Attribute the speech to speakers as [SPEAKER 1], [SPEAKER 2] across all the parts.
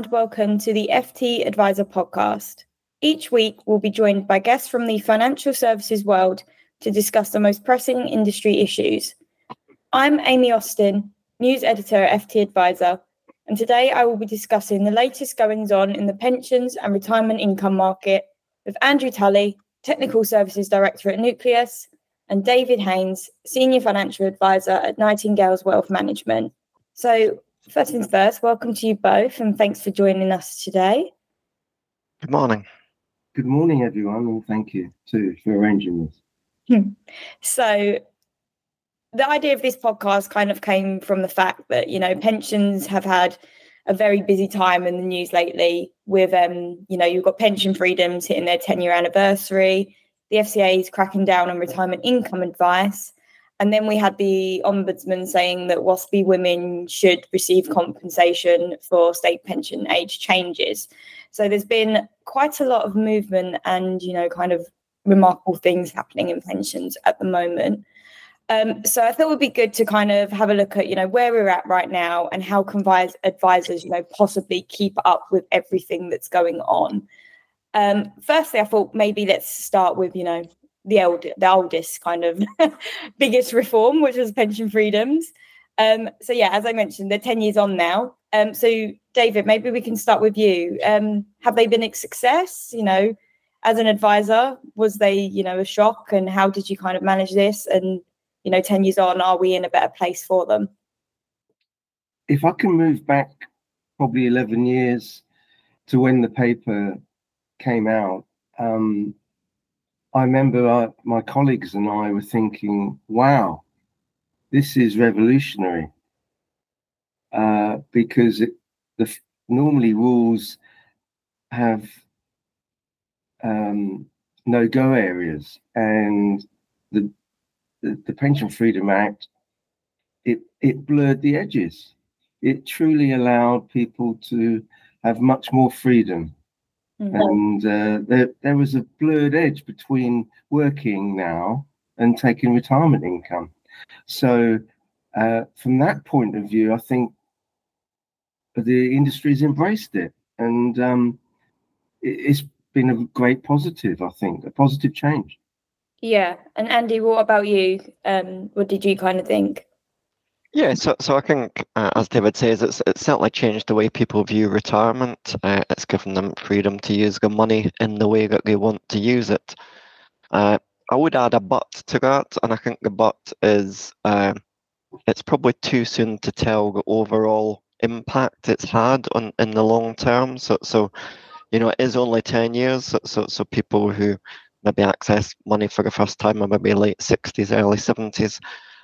[SPEAKER 1] and welcome to the FT Advisor podcast. Each week, we'll be joined by guests from the financial services world to discuss the most pressing industry issues. I'm Amy Austin, news editor at FT Advisor, and today I will be discussing the latest goings-on in the pensions and retirement income market with Andrew Tully, Technical Services Director at Nucleus, and David Haynes, Senior Financial Advisor at Nightingale's Wealth Management. So, first things first, welcome to you both, and thanks for joining us today.
[SPEAKER 2] Good morning.
[SPEAKER 3] Good morning, everyone, and thank you, too, for arranging this.
[SPEAKER 1] So, the idea of this podcast kind of came from the fact that, pensions have had a very busy time in the news lately with, you've got pension freedoms hitting their 10-year anniversary, the FCA is cracking down on retirement income advice, and then we had the Ombudsman saying that WASPy women should receive compensation for state pension age changes. So there's been quite a lot of movement and, kind of remarkable things happening in pensions at the moment. So I thought it would be good to kind of have a look at, where we're at right now and how can advisors, possibly keep up with everything that's going on. Firstly, I thought maybe let's start with, the oldest kind of biggest reform, which was pension freedoms. So yeah, as I mentioned, they're 10 years on now. So David, maybe we can start with you. Have they been a success? As an advisor, was they, a shock, and how did you kind of manage this? And 10 years on, are we in a better place for them?
[SPEAKER 3] If I can move back probably 11 years to when the paper came out, I remember my colleagues and I were thinking, wow, this is revolutionary, because normally rules have no-go areas, and the Pension Freedom Act, it blurred the edges. It truly allowed people to have much more freedom. Mm-hmm. And there was a blurred edge between working now and taking retirement income. So from that point of view, I think the industry's embraced it. And it's been a great positive, I think, a positive change.
[SPEAKER 1] Yeah. And Andy, what about you? What did you kind of think?
[SPEAKER 2] Yeah, so I think, as David says, it's certainly changed the way people view retirement. It's given them freedom to use their money in the way that they want to use it. I would add a but to that, and I think the but is it's probably too soon to tell the overall impact it's had in the long term. So it is only 10 years, so people who maybe access money for the first time or maybe late 60s, early 70s,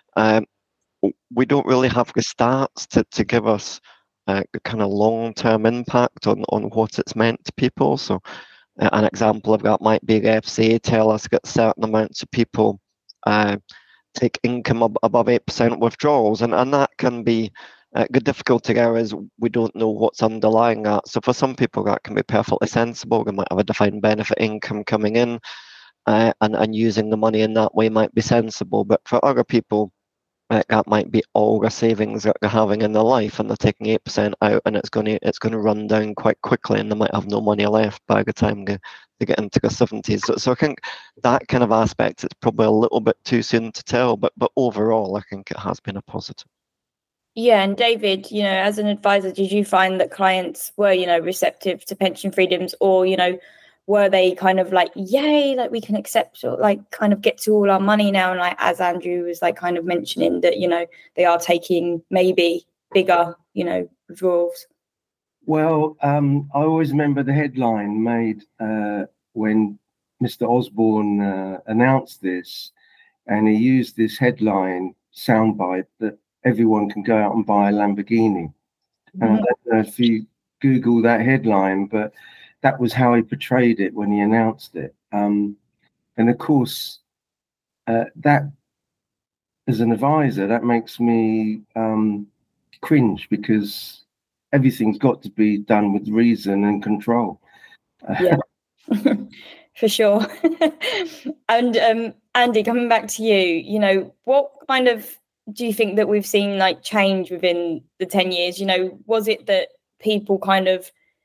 [SPEAKER 2] we don't really have the stats to give us the kind of long-term impact on what it's meant to people. So an example of that might be the FCA tell us that certain amounts of people take income above 8% withdrawals, and that can be the difficulty there is we don't know what's underlying that. So for some people that can be perfectly sensible. They might have a defined benefit income coming in, and using the money in that way might be sensible. But for other people, that might be all the savings that they're having in their life, and they're taking 8% out, and it's going to run down quite quickly, and they might have no money left by the time they get into their 70s. So I think that kind of aspect, it's probably a little bit too soon to tell, but overall, I think it has been a positive.
[SPEAKER 1] Yeah, and David, as an advisor, did you find that clients were, receptive to pension freedoms, or, were they kind of like, yay, like we can accept, or like kind of get to all our money now? And like, as Andrew was like kind of mentioning that, they are taking maybe bigger, withdrawals.
[SPEAKER 3] Well, I always remember the headline made when Mr. Osborne announced this, and he used this headline soundbite that everyone can go out and buy a Lamborghini. Mm-hmm. And I don't know if you Google that headline, but that was how he portrayed it when he announced it. And of course, that as an advisor, that makes me cringe, because everything's got to be done with reason and control.
[SPEAKER 1] Yeah, for sure. And Andy, coming back to you, what kind of do you think that we've seen like change within the 10 years? Was it that people kind of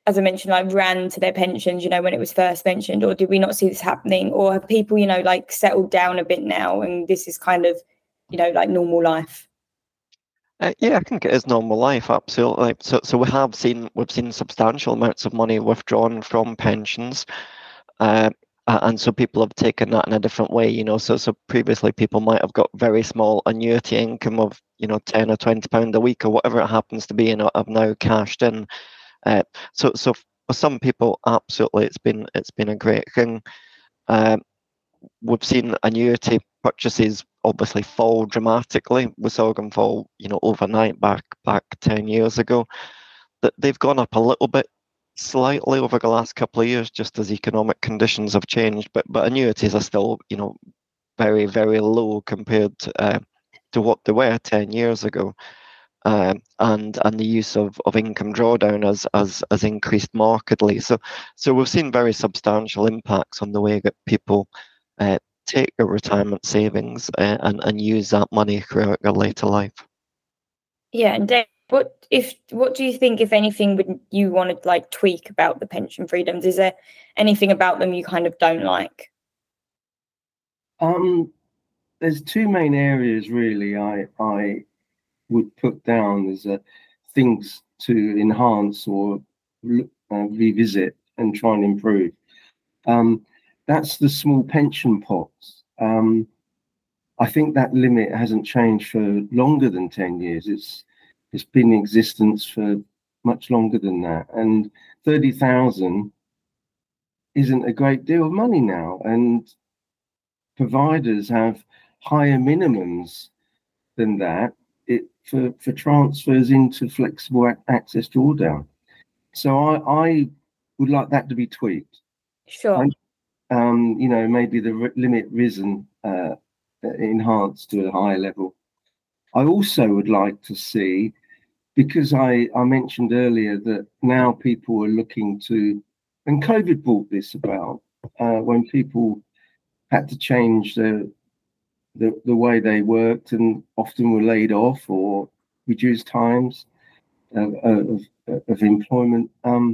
[SPEAKER 1] as I mentioned, like ran to their pensions, when it was first mentioned, or did we not see this happening? Or have people, like settled down a bit now and this is kind of, like normal life?
[SPEAKER 2] Yeah, I think it is normal life, absolutely. So we've seen substantial amounts of money withdrawn from pensions, and so people have taken that in a different way. So previously people might have got very small annuity income of £10 or £20 a week or whatever it happens to be, and have now cashed in. So for some people, absolutely, it's been a great thing. We've seen annuity purchases obviously fall dramatically. We saw them fall, overnight back 10 years ago. That they've gone up a little bit, slightly over the last couple of years, just as economic conditions have changed. But annuities are still, very, very low compared to what they were 10 years ago. And the use of income drawdown has increased markedly. So we've seen very substantial impacts on the way that people take their retirement savings and use that money throughout their later life.
[SPEAKER 1] Yeah, and Dave, what do you think, if anything, would you want to like tweak about the pension freedoms? Is there anything about them you kind of don't like?
[SPEAKER 3] There's two main areas really I would put down as things to enhance or revisit and try and improve. That's the small pension pots. I think that limit hasn't changed for longer than 10 years. It's been in existence for much longer than that. And 30,000 isn't a great deal of money now. And providers have higher minimums than that for transfers into flexible access drawdown. So I would like that to be tweaked.
[SPEAKER 1] Sure.
[SPEAKER 3] And, maybe the limit risen, enhanced to a higher level. I also would like to see, because I mentioned earlier that now people are looking to, and COVID brought this about, when people had to change the way they worked and often were laid off or reduced times of employment.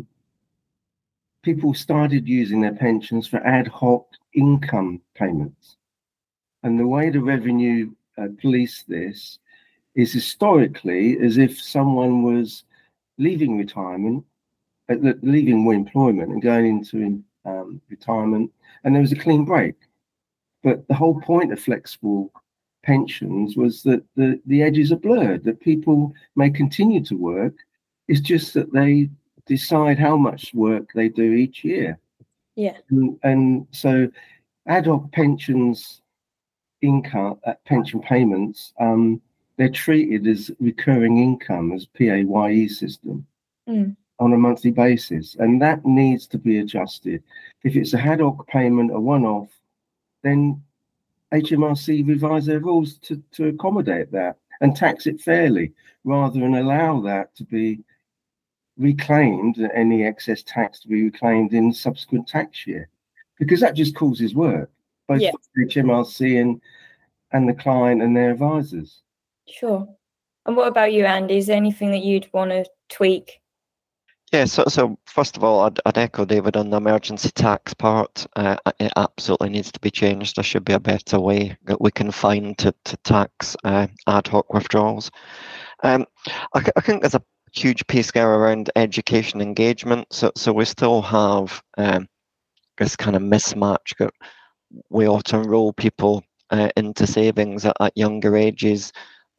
[SPEAKER 3] People started using their pensions for ad hoc income payments. And the way the revenue police this is historically as if someone was leaving retirement, leaving employment and going into retirement, and there was a clean break. But the whole point of flexible pensions was that the edges are blurred, that people may continue to work. It's just that they decide how much work they do each year.
[SPEAKER 1] Yeah.
[SPEAKER 3] And so ad hoc pensions income, pension payments, they're treated as recurring income, as PAYE system on a monthly basis. And that needs to be adjusted. If it's a ad hoc payment, a one-off, then HMRC revise their rules to accommodate that and tax it fairly, rather than allow that to be reclaimed, any excess tax to be reclaimed in subsequent tax year, because that just causes work, both for HMRC and the client and their advisors.
[SPEAKER 1] Sure. And what about you, Andy? Is there anything that you'd want to tweak?
[SPEAKER 2] Yeah, so first of all, I'd echo David on the emergency tax part. It absolutely needs to be changed. There should be a better way that we can find to tax ad hoc withdrawals. I think there's a huge piece there around education engagement. So we still have this kind of mismatch that we auto enroll people into savings at younger ages,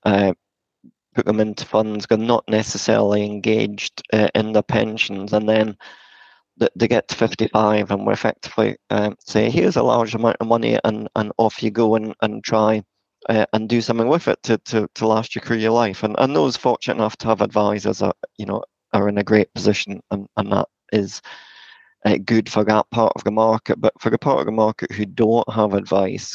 [SPEAKER 2] put them into funds, they're not necessarily engaged in their pensions, and then they get to 55 and we effectively say, here's a large amount of money and off you go and try and do something with it to last you through your life. And those fortunate enough to have advisors are in a great position, and that is good for that part of the market. But for the part of the market who don't have advice,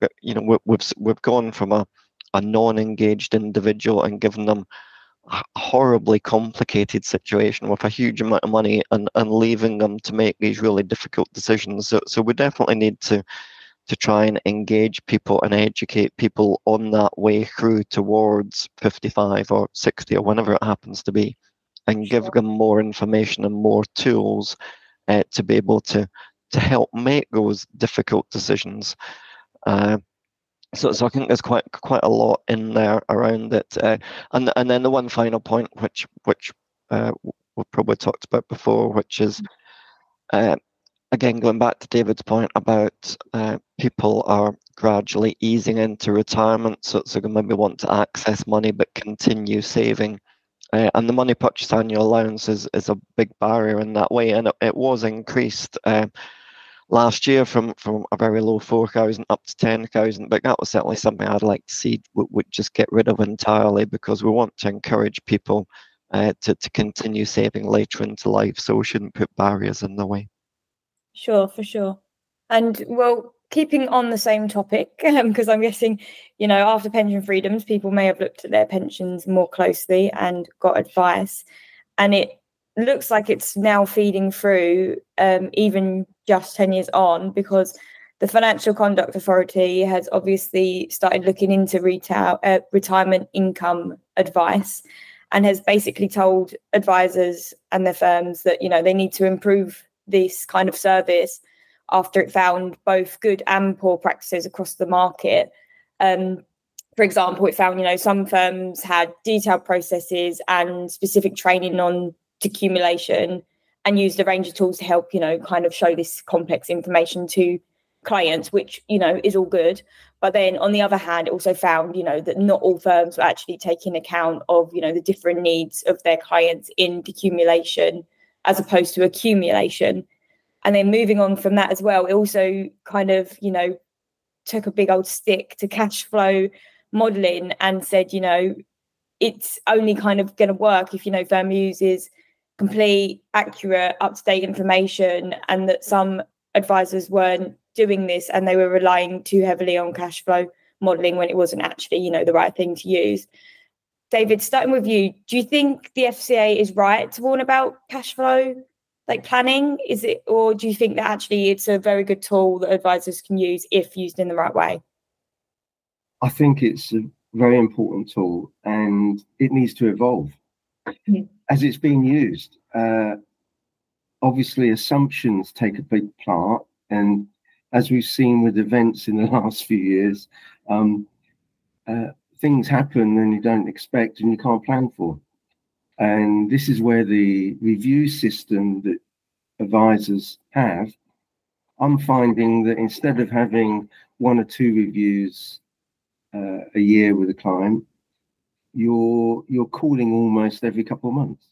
[SPEAKER 2] we've gone from a non-engaged individual and given them a horribly complicated situation with a huge amount of money and leaving them to make these really difficult decisions. So we definitely need to try and engage people and educate people on that way through towards 55 or 60 or whenever it happens to be. and give them more information and more tools to be able to help make those difficult decisions. So I think there's quite a lot in there around it. And then the one final point, which we've probably talked about before, which is again going back to David's point about people are gradually easing into retirement, so they maybe want to access money but continue saving. And the money purchase annual allowance is a big barrier in that way, and it was increased last year from a very low 4,000 up to 10,000, but that was certainly something I'd like to see would just get rid of entirely, because we want to encourage people to continue saving later into life, so we shouldn't put barriers in the way.
[SPEAKER 1] Sure, for sure. And well, keeping on the same topic, because I'm guessing, after pension freedoms, people may have looked at their pensions more closely and got advice, and it looks like it's now feeding through even just 10 years on, because the Financial Conduct Authority has obviously started looking into retirement income advice, and has basically told advisors and their firms that they need to improve this kind of service after it found both good and poor practices across the market. For example, it found some firms had detailed processes and specific training on accumulation, and used a range of tools to help kind of show this complex information to clients, which is all good. But then on the other hand, it also found that not all firms were actually taking account of the different needs of their clients in decumulation as opposed to accumulation. And then moving on from that as well, it also kind of took a big old stick to cash flow modeling and said it's only kind of going to work if firm uses complete, accurate, up-to-date information, and that some advisors weren't doing this and they were relying too heavily on cash flow modelling when it wasn't actually, the right thing to use. David, starting with you, do you think the FCA is right to warn about cash flow planning? Is it, or do you think that actually it's a very good tool that advisors can use if used in the right way?
[SPEAKER 3] I think it's a very important tool, and it needs to evolve as it's being used. Obviously, assumptions take a big part, and as we've seen with events in the last few years, things happen and you don't expect and you can't plan for. And this is where the review system that advisors have, I'm finding that instead of having 1 or 2 reviews a year with a client, you're calling almost every couple of months.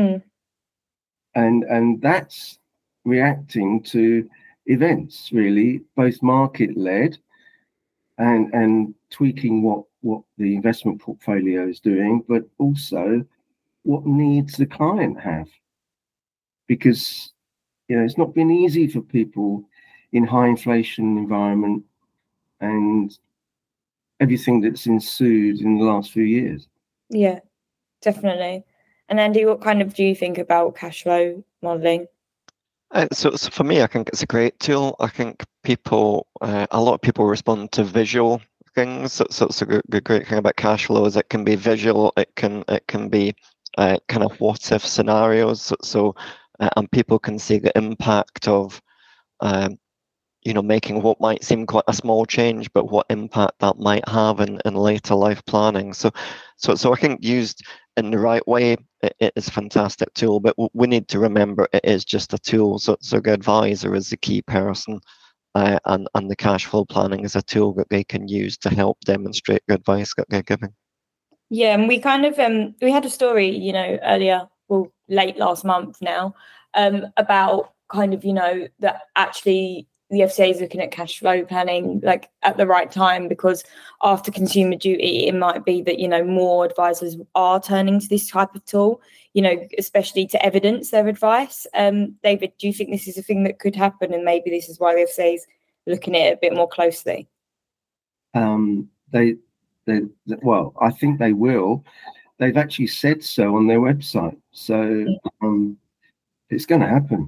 [SPEAKER 3] And that's reacting to events, really, both market-led and tweaking what the investment portfolio is doing, but also what needs the client have. Because it's not been easy for people in high inflation environment and everything that's ensued in the last few years. Yeah,
[SPEAKER 1] definitely. And Andy, what kind of do you think about cash flow modelling?
[SPEAKER 2] So for me, I think it's a great tool. I think a lot of people respond to visual things. So the great thing about cash flow is it can be visual. It can be kind of what if scenarios. And people can see the impact of making what might seem quite a small change, but what impact that might have in later life planning. So I think used in the right way, it is a fantastic tool, but we need to remember it is just a tool. So the advisor is the key person, and the cash flow planning is a tool that they can use to help demonstrate the advice that they're giving.
[SPEAKER 1] Yeah, and we kind of we had a story, earlier, late last month now, about kind of that actually the FCA is looking at cash flow planning at the right time, because after Consumer Duty, it might be that more advisors are turning to this type of tool, especially to evidence their advice. David, do you think this is a thing that could happen, and maybe this is why the FCA is looking at it a bit more closely?
[SPEAKER 3] Well, I think they will. They've actually said so on their website, so it's going to happen.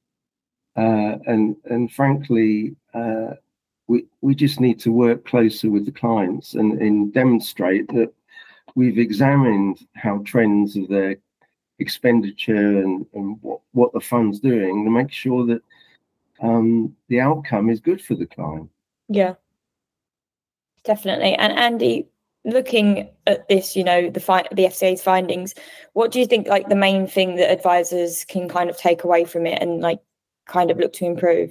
[SPEAKER 3] And frankly, we just need to work closer with the clients and demonstrate that we've examined how trends of their expenditure and what the fund's doing to make sure that the outcome is good for the client.
[SPEAKER 1] Yeah, definitely. And Andy, looking at this, the FCA's findings, what do you think like the main thing that advisors can kind of take away from it and like kind of look to improve?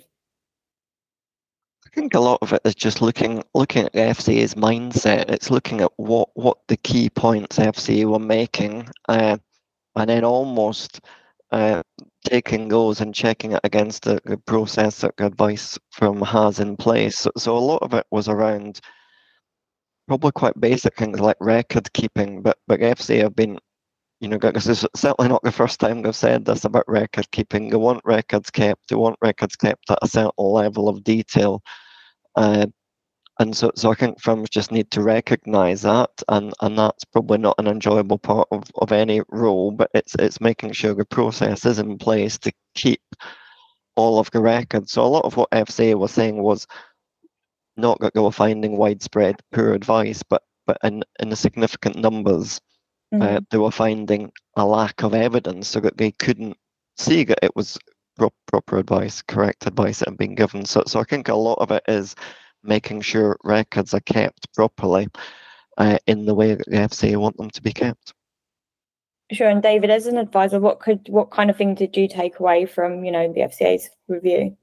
[SPEAKER 2] I think a lot of it is just looking at the FCA's mindset. It's looking at what the key points FCA were making, and then almost taking those and checking it against the process that Advice Firm has in place. So a lot of it was around probably quite basic things like record keeping, but FCA have been, this is certainly not the first time they've said this about record keeping. They want records kept. They want records kept at a certain level of detail. And so I think firms just need to recognise that, and that's probably not an enjoyable part of any role, but it's making sure the process is in place to keep all of the records. So a lot of what FCA was saying was not that they were finding widespread poor advice, but in the significant numbers, they were finding a lack of evidence, so that they couldn't see that it was proper advice, correct advice that had been given. So I think a lot of it is making sure records are kept properly in the way that the FCA want them to be kept.
[SPEAKER 1] Sure. And David, as an advisor, what kind of thing did you take away from the FCA's review?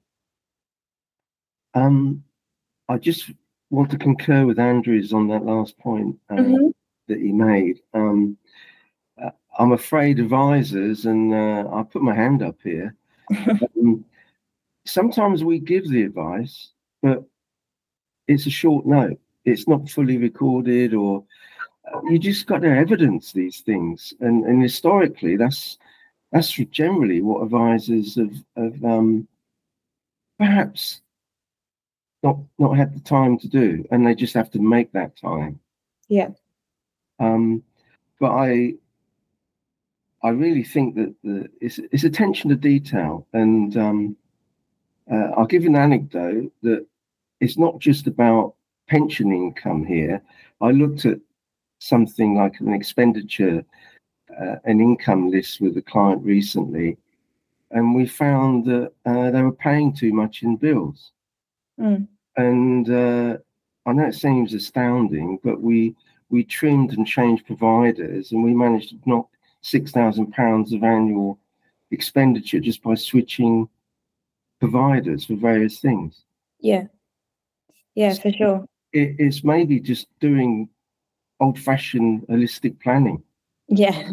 [SPEAKER 3] I just want to concur with Andrews on that last point that he made. I'm afraid advisors, and I put my hand up here, sometimes we give the advice, but it's a short note. It's not fully recorded, or you just got to evidence these things. And historically, that's generally what advisors have perhaps not had the time to do, and they just have to make that time.
[SPEAKER 1] Yeah.
[SPEAKER 3] But I really think that it's attention to detail, and I'll give you an anecdote that it's not just about pension income here. I looked at something like an expenditure, an income list with a client recently, and we found that they were paying too much in bills. And I know it seems astounding, but we trimmed and changed providers, and we managed to knock £6,000 of annual expenditure just by switching providers for various things.
[SPEAKER 1] Yeah, for sure.
[SPEAKER 3] It's maybe just doing old-fashioned holistic planning.
[SPEAKER 1] Yeah.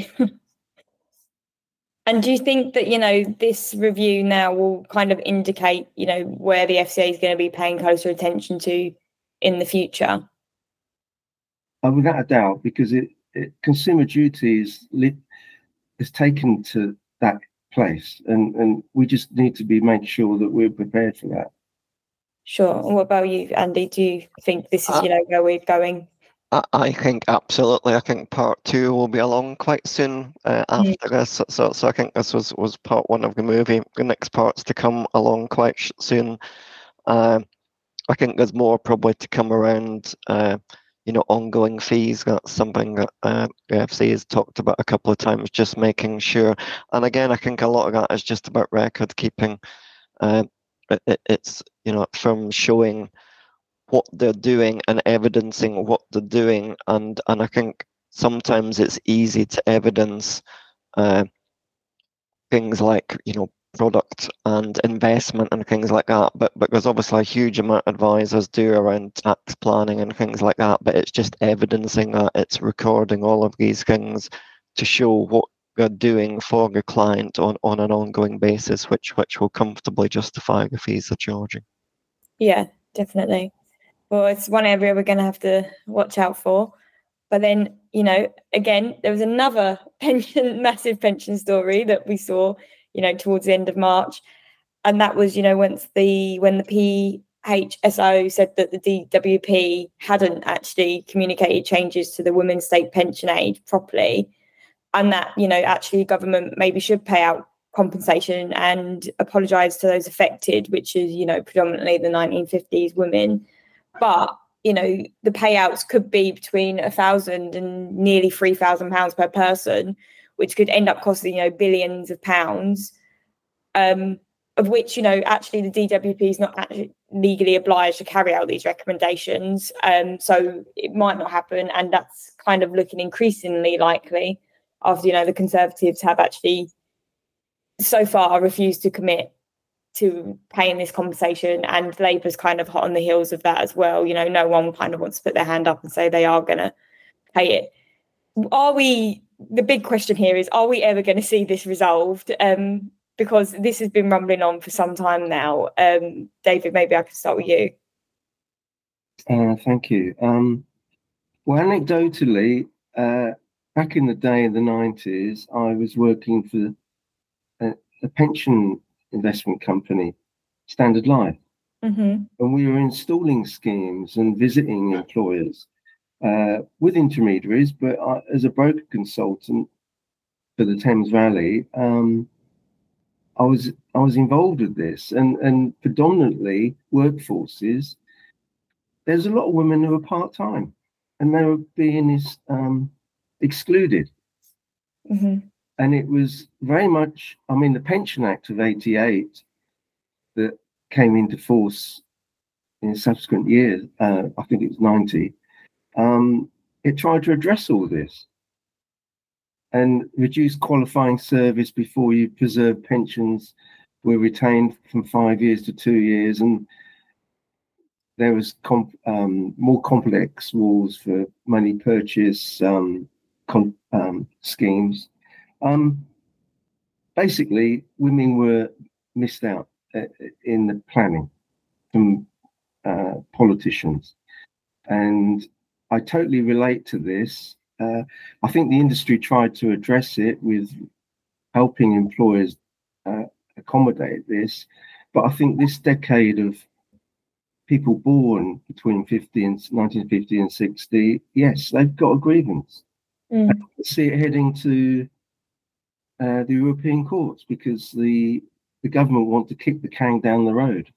[SPEAKER 1] And do you think that, this review now will kind of indicate, where the FCA is going to be paying closer attention to in the future?
[SPEAKER 3] Without a doubt, because Consumer Duty is taken to that place, and we just need to make sure that we're prepared for that.
[SPEAKER 1] Sure. And what about you, Andy? Do you think this is, where we're going?
[SPEAKER 2] I think absolutely. I think part 2 will be along quite soon after this. So I think this was part 1 of the movie. The next part's to come along quite soon. I think there's more probably to come around, ongoing fees. That's something that the FCA has talked about a couple of times, just making sure. And again, I think a lot of that is just about record keeping. It's, from showing what they're doing and evidencing what they're doing, and I think sometimes it's easy to evidence things like product and investment and things like that, but there's obviously a huge amount advisors do around tax planning and things like that, but it's just evidencing that, it's recording all of these things to show what they're doing for the client on an ongoing basis, which will comfortably justify the fees they're charging.
[SPEAKER 1] Yeah, definitely. Well, it's one area we're going to have to watch out for. But then, again, there was another massive pension story that we saw, towards the end of March. And that was, when the PHSO said that the DWP hadn't actually communicated changes to the women's state pension age properly. And that, actually government maybe should pay out compensation and apologise to those affected, which is, predominantly the 1950s women. But, the payouts could be between £1,000 and nearly £3,000 per person, which could end up costing, billions of pounds, of which, actually the DWP is not actually legally obliged to carry out these recommendations. So it might not happen. And that's kind of looking increasingly likely after, the Conservatives have actually so far refused to commit to paying this compensation, and Labour's kind of hot on the heels of that as well. No one kind of wants to put their hand up and say they are going to pay it. The big question here is, are we ever going to see this resolved? Because this has been rumbling on for some time now. David, maybe I can start with you.
[SPEAKER 3] Thank you. Well, anecdotally, back in the day in the 90s, I was working for a pension investment company, Standard Life.
[SPEAKER 1] Mm-hmm.
[SPEAKER 3] And we were installing schemes and visiting employers with intermediaries, but as a broker consultant for the Thames Valley, I was involved with this, and predominantly workforces. There's a lot of women who are part-time, and they were being excluded.
[SPEAKER 1] Mm-hmm.
[SPEAKER 3] And it was very much, the Pension Act of 88 that came into force in subsequent years, I think it was 90, it tried to address all this and reduce qualifying service before you preserve pensions were retained from 5 years to 2 years. And there was more complex rules for money purchase schemes. Basically, women were missed out in the planning from politicians. And I totally relate to this. I think the industry tried to address it with helping employers accommodate this. But I think this decade of people born between 1950 and 60, yes, they've got a grievance. I see it heading to the European courts because the government want to kick the can down the road.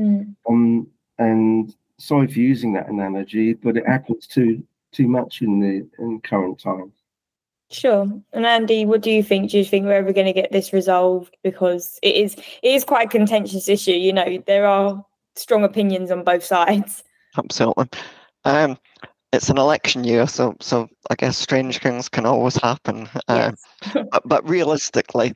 [SPEAKER 3] And sorry for using that analogy, but it happens too much in current times.
[SPEAKER 1] Sure. And Andy, what do you think? Do you think we're ever going to get this resolved? Because it is quite a contentious issue. There are strong opinions on both sides.
[SPEAKER 2] Absolutely. It's an election year, so I guess strange things can always happen.
[SPEAKER 1] Yes.
[SPEAKER 2] But realistically,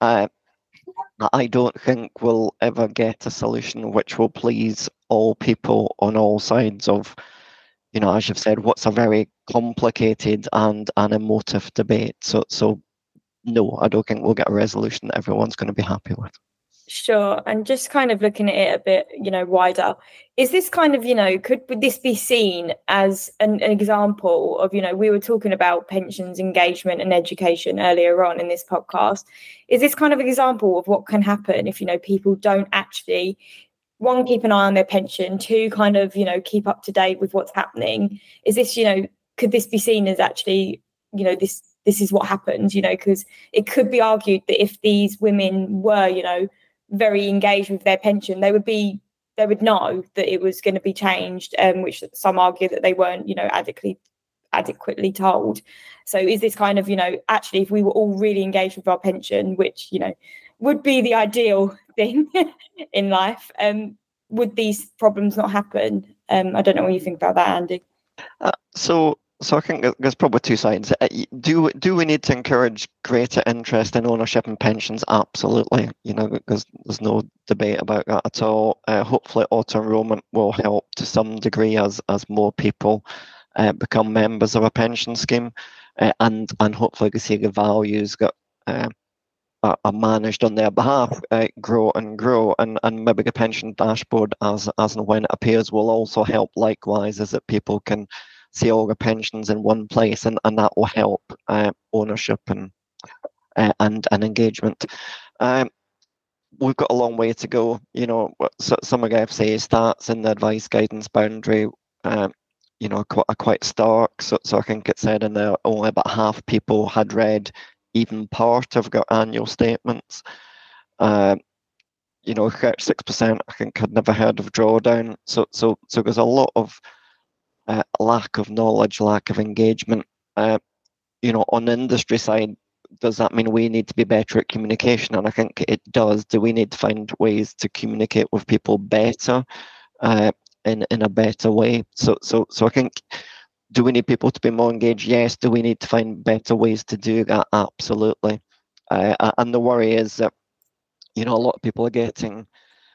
[SPEAKER 2] I don't think we'll ever get a solution which will please all people on all sides of, as you've said, what's a very complicated and an emotive debate. So no, I don't think we'll get a resolution that everyone's going to be happy with.
[SPEAKER 1] Sure. And just kind of looking at it a bit, wider, is this kind of, could this be seen as an example of, we were talking about pensions, engagement and education earlier on in this podcast. Is this kind of an example of what can happen if, people don't actually, one, keep an eye on their pension, two, kind of, keep up to date with what's happening? Is this, could this be seen as actually, this is what happens, because it could be argued that if these women were, very engaged with their pension, they would know that it was going to be changed, which some argue that they weren't, adequately told. So is this kind of, actually, if we were all really engaged with our pension, which, would be the ideal thing in life, would these problems not happen? I don't know what you think about that, Andy.
[SPEAKER 2] So I think there's probably two sides. Do we need to encourage greater interest in ownership and pensions? Absolutely. There's no debate about that at all. Hopefully auto-enrollment will help to some degree as more people become members of a pension scheme, and hopefully we see the values that are managed on their behalf grow and grow, and maybe the pension dashboard as and when it appears will also help likewise, as that people can see all the pensions in one place, and that will help ownership and engagement. We've got a long way to go. Some of the FCA stats in the advice guidance boundary, are quite stark. So I think it said in there only about half people had read even part of their annual statements. 6% I think had never heard of drawdown. So there's a lot of lack of knowledge, lack of engagement. On the industry side, does that mean we need to be better at communication? And I think it does. Do we need to find ways to communicate with people better, in a better way? So I think, do we need people to be more engaged? Yes. Do we need to find better ways to do that? Absolutely. And the worry is that, a lot of people are getting,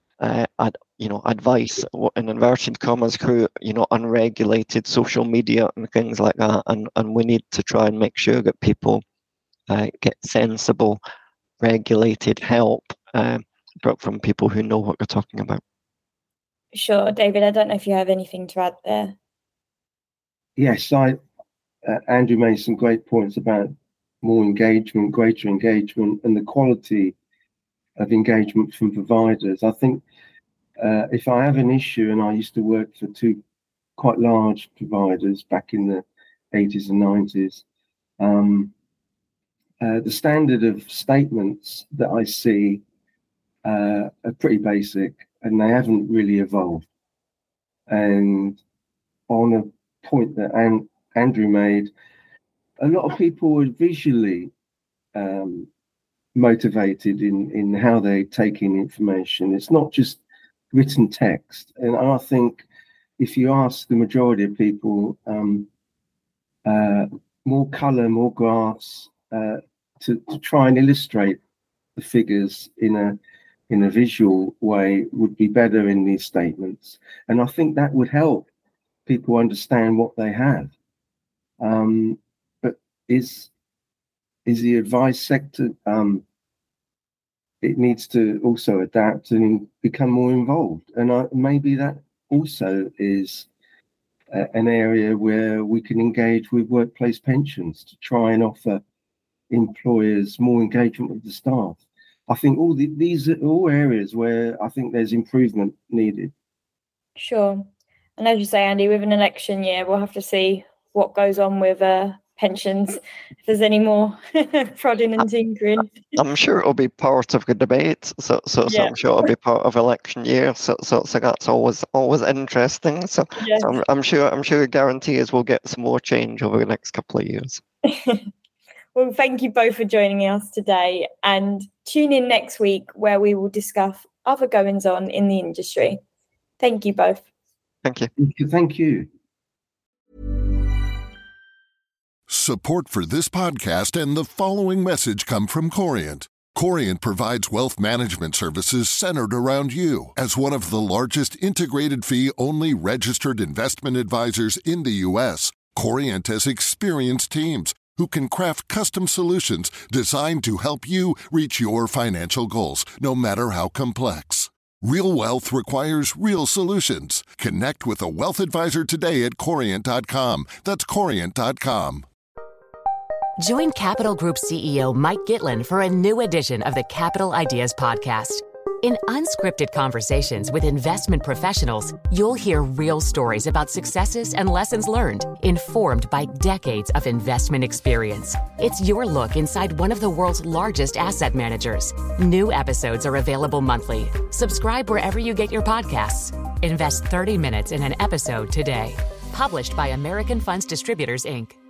[SPEAKER 2] advice in inverted commas through, unregulated social media and things like that. And we need to try and make sure that people get sensible, regulated help, but from people who know what they're talking about.
[SPEAKER 1] Sure, David, I don't know if you have anything to add there.
[SPEAKER 3] Yes, Andrew made some great points about more engagement, greater engagement, and the quality of engagement from providers. I think if I have an issue, and I used to work for two quite large providers back in the 80s and 90s, the standard of statements that I see are pretty basic, and they haven't really evolved. And on a point that Andrew made, a lot of people are visually motivated in how they take in information. It's not just written text. And I think if you ask the majority of people, more colour, more graphs, to try and illustrate the figures in a visual way would be better in these statements. And I think that would help people understand what they have. But is the advice sector, it needs to also adapt and become more involved. And maybe that also is an area where we can engage with workplace pensions to try and offer employers more engagement with the staff. I think these are all areas where I think there's improvement needed.
[SPEAKER 1] Sure. And as you say, Andy, with an election year, we'll have to see what goes on with pensions, if there's any more prodding and tinkering.
[SPEAKER 2] I'm sure it'll be part of the debate. So
[SPEAKER 1] Yeah.
[SPEAKER 2] I'm sure it'll be part of election year. So that's always interesting. So,
[SPEAKER 1] Yes.
[SPEAKER 2] so I'm sure the guarantee is we'll get some more change over the next couple of years.
[SPEAKER 1] Well, thank you both for joining us today, and tune in next week where we will discuss other goings on in the industry. Thank you both.
[SPEAKER 2] Thank you.
[SPEAKER 3] Thank you.
[SPEAKER 4] Support for this podcast and the following message come from Corient. Corient provides wealth management services centered around you. As one of the largest integrated fee-only registered investment advisors in the U.S., Corient has experienced teams who can craft custom solutions designed to help you reach your financial goals, no matter how complex. Real wealth requires real solutions. Connect with a wealth advisor today at Corient.com. That's Corient.com.
[SPEAKER 5] Join Capital Group CEO Mike Gitlin for a new edition of the Capital Ideas Podcast. In unscripted conversations with investment professionals, you'll hear real stories about successes and lessons learned, informed by decades of investment experience. It's your look inside one of the world's largest asset managers. New episodes are available monthly. Subscribe wherever you get your podcasts. Invest 30 minutes in an episode today. Published by American Funds Distributors, Inc.